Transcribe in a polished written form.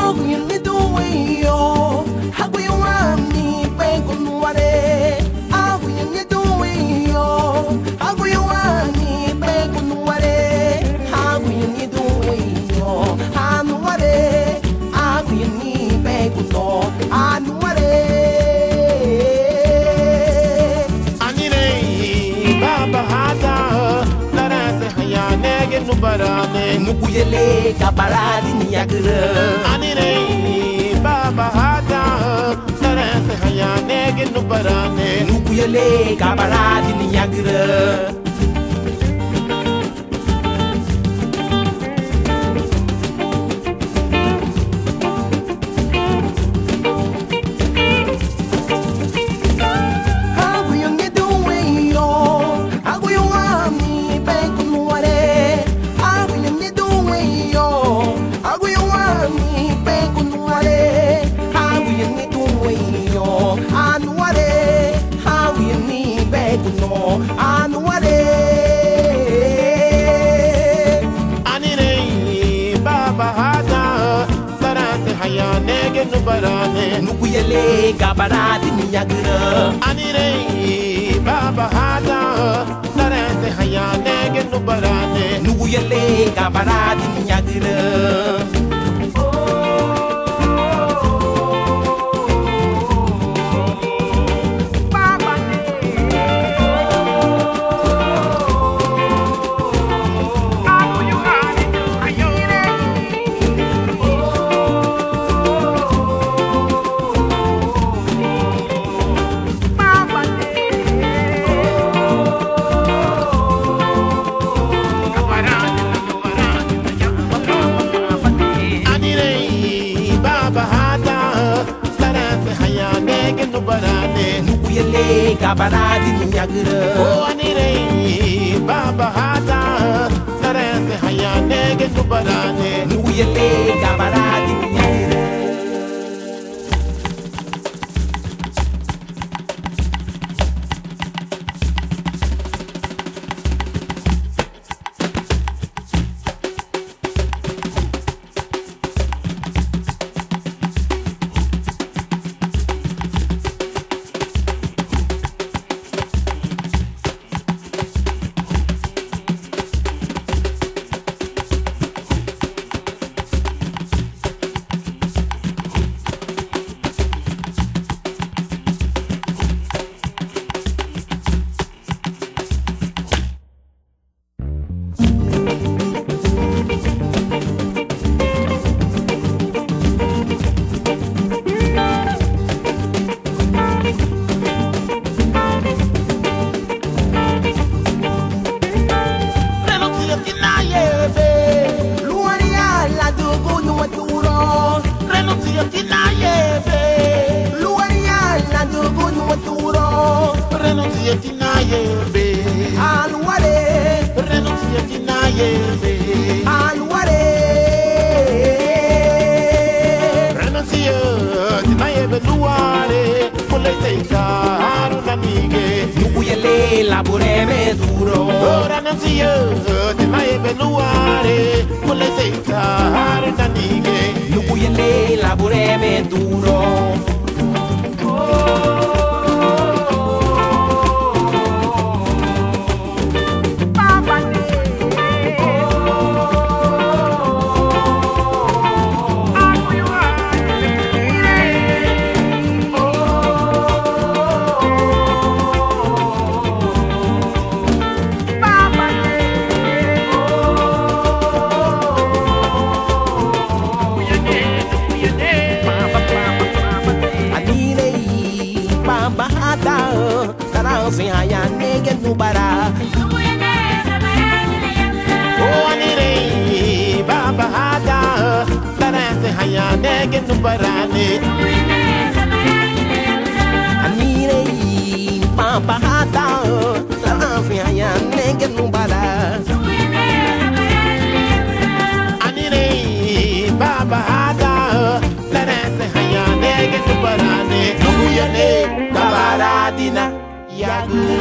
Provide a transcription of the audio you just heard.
Nukuyele kabaradi niyagre Anire baba hada Narase hayane genu barane Nukuyele kabaradi niyagre Nukuyele kabaradi niyagre Anire baba hada Narase hayane genu barane Nukuyele kabaradi niyagre Nukuyele kabaradi niyagre Oh anire baba hada Narase hayane genu barane Nukuyele kabaradi niyagre Nukuyele labureme duro Ora non si io ti mai benuare Con le seitare da nighe Nukuyele labureme duro Sin haya nege nubara Oh anire baba hada Narase hayane genu barane Anire papa hata Sin haya nege nubara Anire baba hada Narase hayane genu barane Nukuyele kabaradina Yagu